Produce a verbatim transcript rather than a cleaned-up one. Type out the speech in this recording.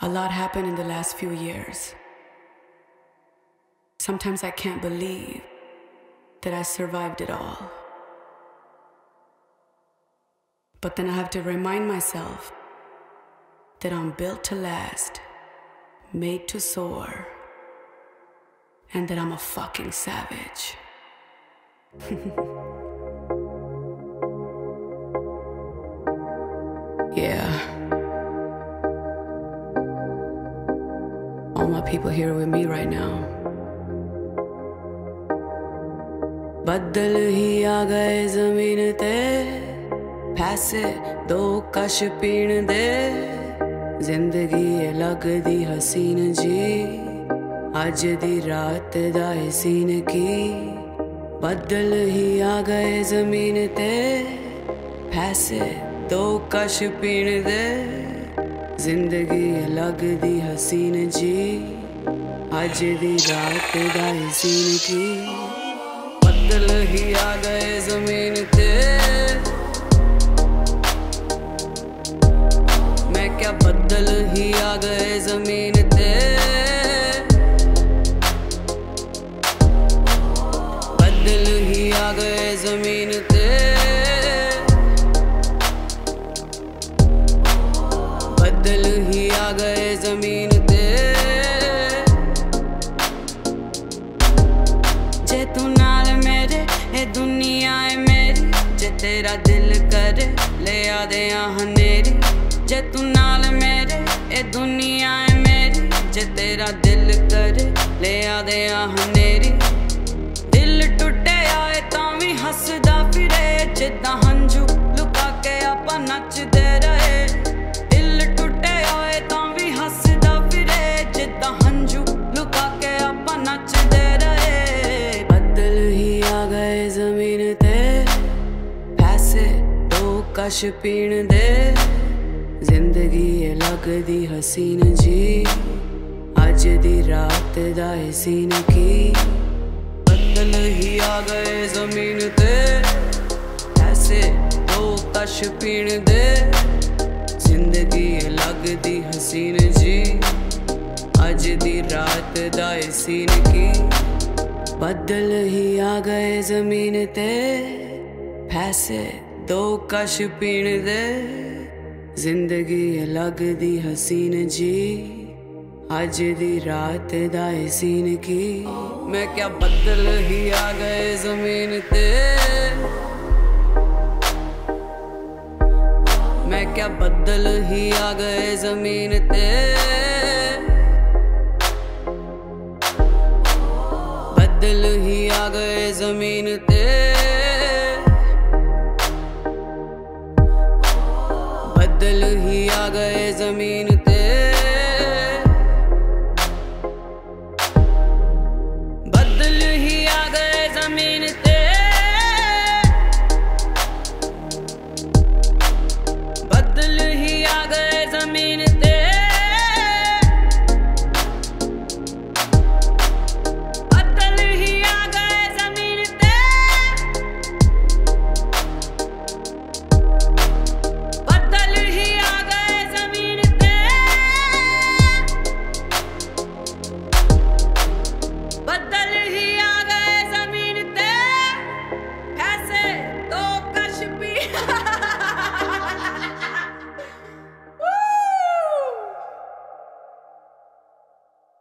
A lot happened in the last few years. Sometimes I can't believe that I survived it all. But then I have to remind myself that I'm built to last, made to soar, and that I'm a fucking savage. Yeah. All my people here with me right now. बदल ही आ गए ज़मीन ते, पैसे दो कश पीण दे, जिंदगी है लगदी हसीन जी, अज दी रात दा है सीन की। बदल ही आ गए ज़मीन ते, पैसे दो कश पीण दे, जिंदगी है लगदी हसीन जी, अज दी रात दा है सीन की। बदल ही आ गए ज़मीन ते, मैं क्या बदल ही आ गए ज़मीन ते, बदल ही आ गए ज़मीन ते, बदल ही आ गए ज़मीन ते। जे तू नाल मेरे ए दुनिया है मेरी, जे तेरा दिल करे ले आ दे हनेरी। जे तू नाल मेरे ए दुनिया है मेरी, जे तेरा दिल करे ले आ दे हनेरी। दिल टुटे आए तां भी हसदा फिरे, जिद्दां हंझू लुका के आपां नचदे रहे। दिल टुटे आए तां भी हसदा फिरे, जिद्दां हंझू लुका के आपां नचदे रहे। बदल ही आ गए ज़मीन ते, पैसे दो कश पीण दे, जिंदगी है लगदी हसीन जी, अज दी रात दा है सीन की। बदल ही आ गए ज़मीन ते, पैसे दो कश पीण दे, जिंदगी है लगदी हसीन जी, अज दी रात दा है सीन की। बदल ही आ गए ज़मीन ते, पैसे दो कश पीण दे, जिंदगी है लगदी हसीन जी, अज दी रात दा है सीन की। मैं क्या बदल ही आ गए ज़मीन ते, मैं क्या बदल ही आ गए ज़मीन ते, बदल ही आ गए ज़मीन ते, बदल ही आ गए ज़मीन ते, बदल ही आ गए ज़मीन ते, बदल ही आ गए ज़मीन